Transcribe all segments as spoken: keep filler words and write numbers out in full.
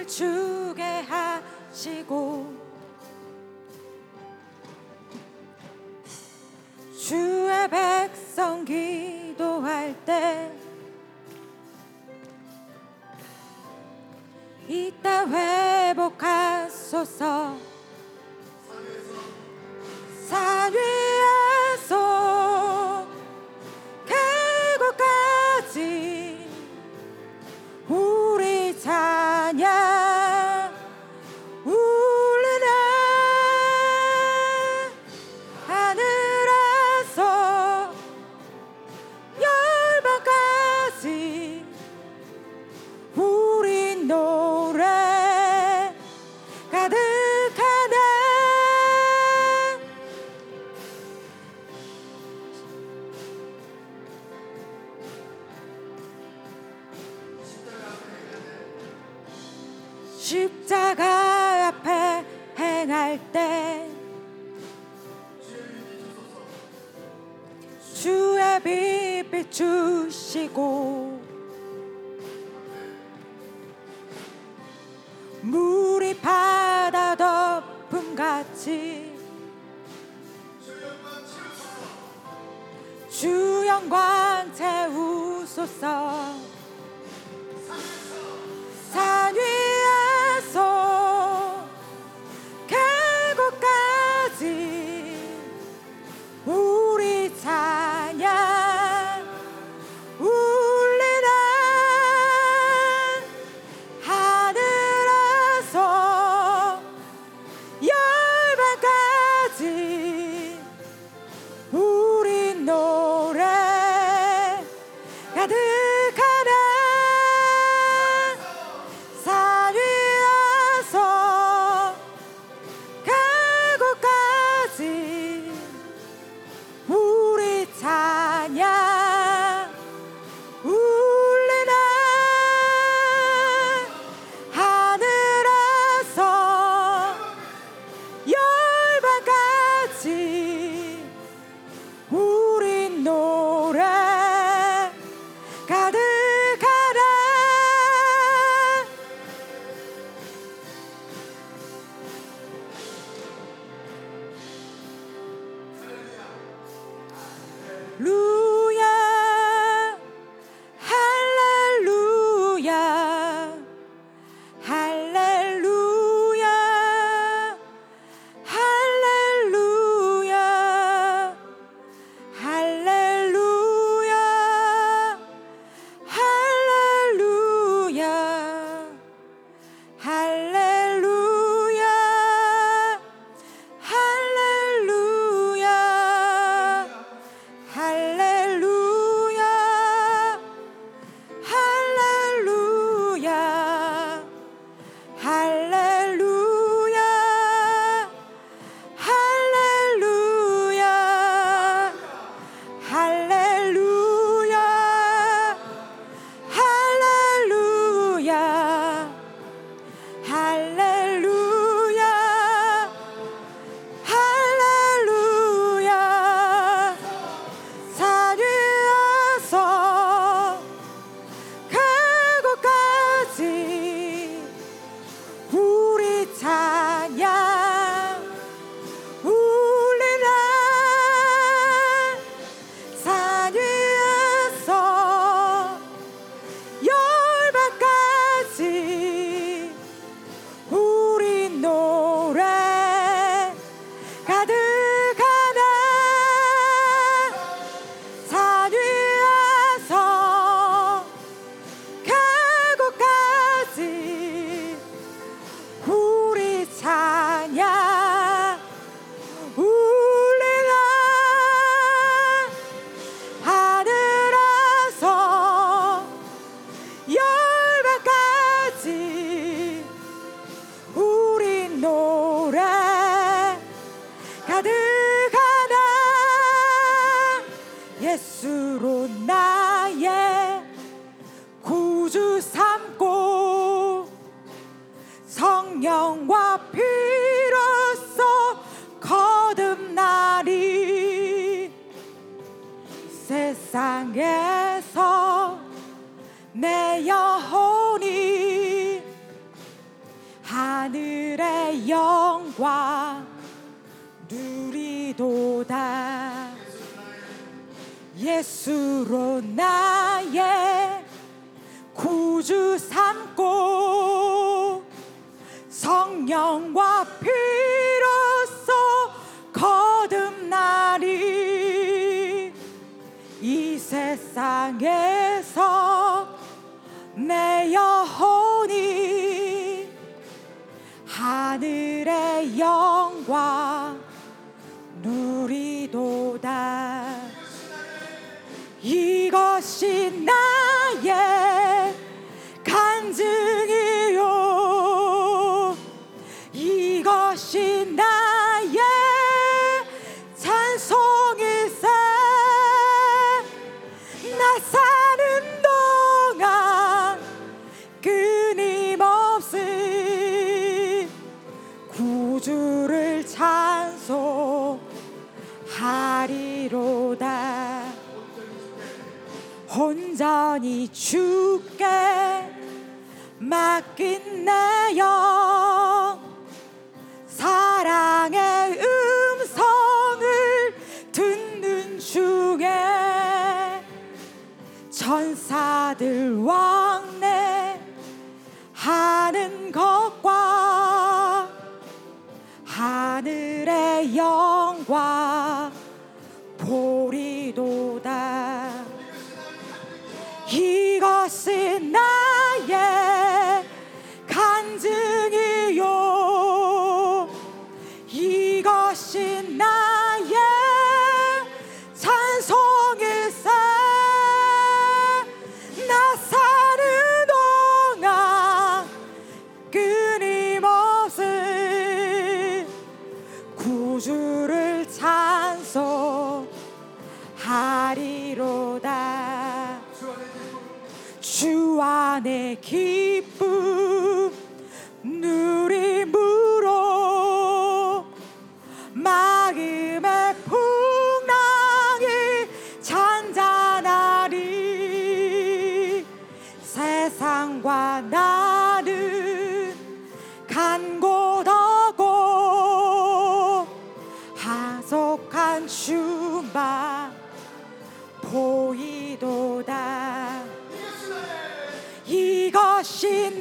힘을 주게 하시고 주의 백성 기도할 때 이때 회복하소서. 산 위에서 계곡까지 우리 찬양 울리네. 하늘에서 열방까지 우리 노래 가득하네. 십자가 앞에 행할 때 주의 빛 비추시고 물이 바다 덮음같이 주 영광 채우소서. 산 위에서 계곡까지 우리 찬양 울리네. 하늘에서 열방까지 우리 노래 가득하네. 산 위에서 계곡까지 우리 찬양 울리네. 하늘에서 열방까지 우리 노래 가득하네. 루야 할렐루야 할렐루야 할렐루야 할렐루야 할렐루야 할렐루야 할렐루야 할렐루야 할렐루야 할렐루야 할렐루야 할렐루야 할렐루야 할렐루야 할렐루야. 산 위에서 계곡까지 우리 찬양 울리네. 산 위에서 열방까지 우리 노래 가득하네. 산 위에서 계곡까지 우리 찬양 울리네. 하늘에서 열방까지 우리 노래 가득하네. 예수로 나의 구주 삼고 성령과 피로써 거듭나리. 세상에서 내 영혼이 하늘의 영광 누리도다. 예수로 나의 구주 삼고 성령과 피로써 거듭나리. 이 세상에서 내 영혼이 하늘의 영광 누리도다. 이것이 나의 간증이요, 이것이 나의 찬송이세. 나 사는 동안 끊임없이 구주를 찬송하리로다. 온전히 주께 맡긴 내 영, 사랑의 음성을 듣는 중에 천사들 왕래 하는 것과 하늘의 영광 보리도다. 이것이 나의 간증이요, 이것이 나의 찬송일세. 나 사는 동안 끊임없이 구주를 찬송하리로다. 주 안의 기쁨 누림으로 마음의 풍랑이 잔잔하리. 세상과 나는 간 곳 없고 하속한 주만 보이도다. 이것이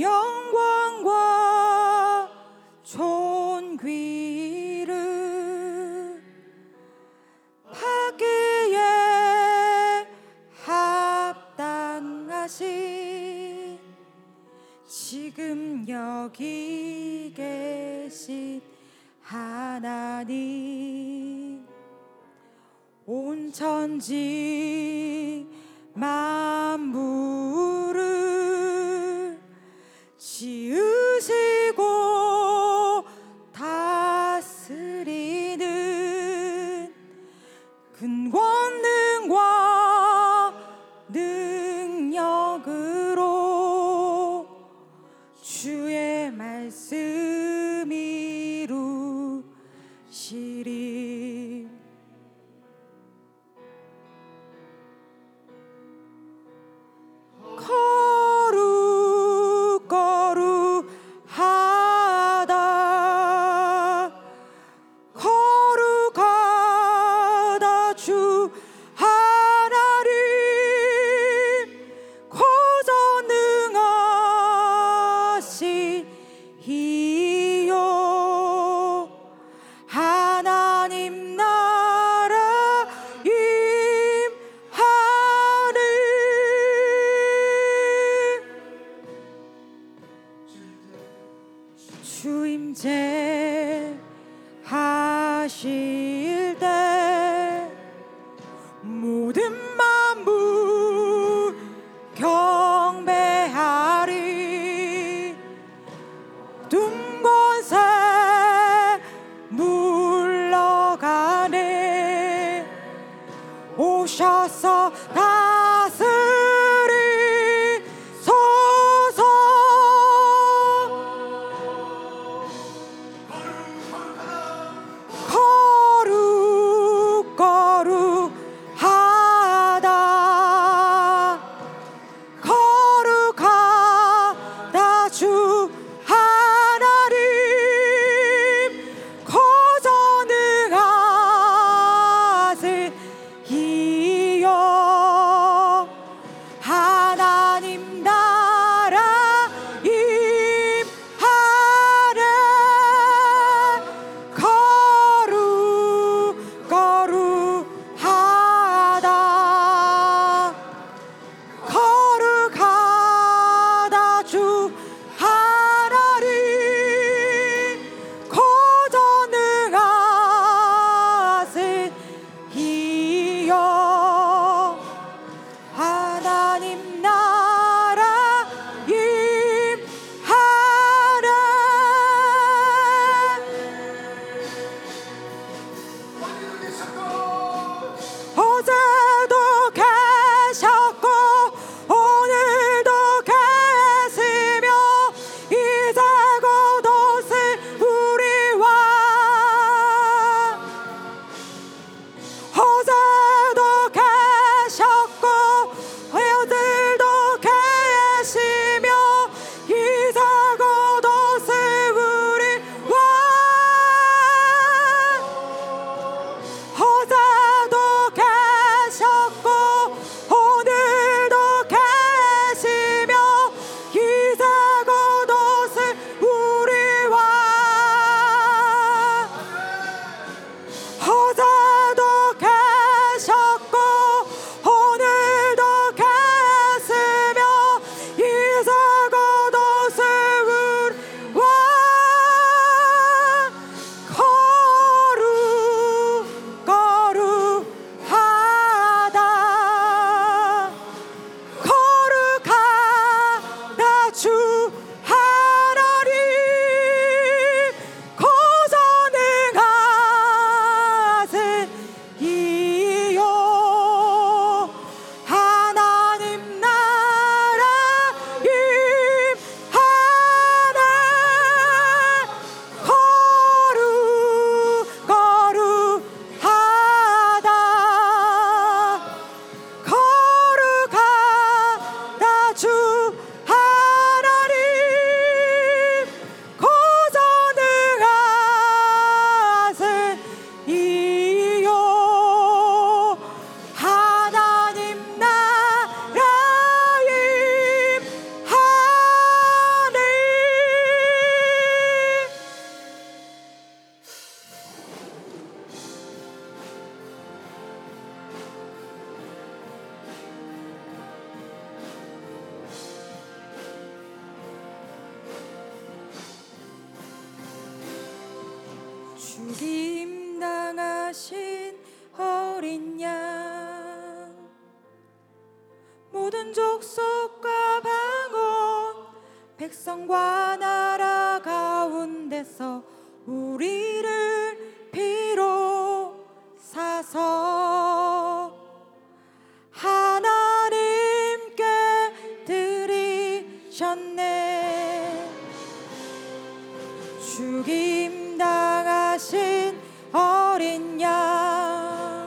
영광과 존귀를 받기에 합당하신 지금 여기 계신 하나님, 온 천지 만물을 지으시고 다스리는 큰 권능과 능력으로 주의 말씀 이루시리. 거룩 거룩하다 거룩하다 주 하나님, 거전능하신 이요 하나님 나라 임하는 주임제 하실 때 모든 만물 경배하리. 둠권세 물러가네. 오셔서 다스리소서. 거룩 거룩하다 거룩하다 주 하나님, 거전능하신 이요 하나님 나라 임하네. 거룩 거룩하다 거룩하다 주 하나님, 거전능하신 이요 하나님 나라 임하네. 어제도 계셨고 오늘도 계시며 죽임 당하신 어린 양, 모든 족속과 방언 백성과 나라 가운데서 우리를 비로 사서 하나님께 드리셨네. 죽임 당하신 어린 양,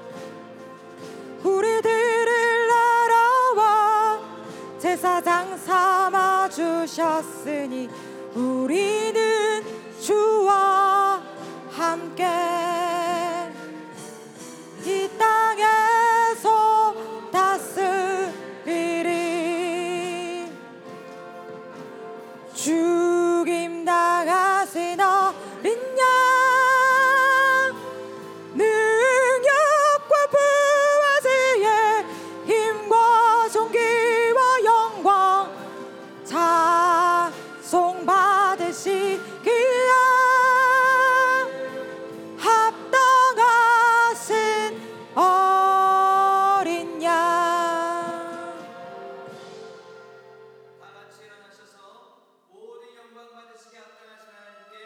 우리들을 알아와 제사장 삼아 주셨으니 우리는 주와 함께 이 땅에서 다스리리. 죽임 당하신 어린 양, 능력과 부활의 힘과 존귀와 영광 찬송 받으시기에 합당하신 어린 양. 다 같이 일어나셔서 모든 영광 받으시게 합당하신 하나님께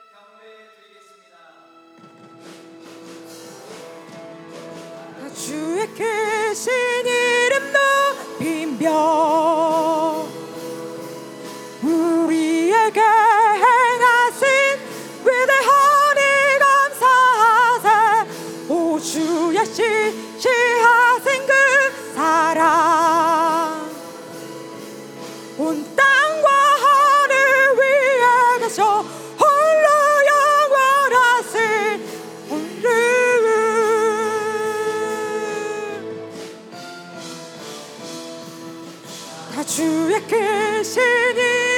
경배드리겠습니다. 주의 크신 이름 높이며 우리에게 행하신 위대하니 감사하세. 오 주의 시시하신 그 사랑, 온 땅과 하늘 위에 계셔 홀로 영원하신 오늘. 다 주의 크신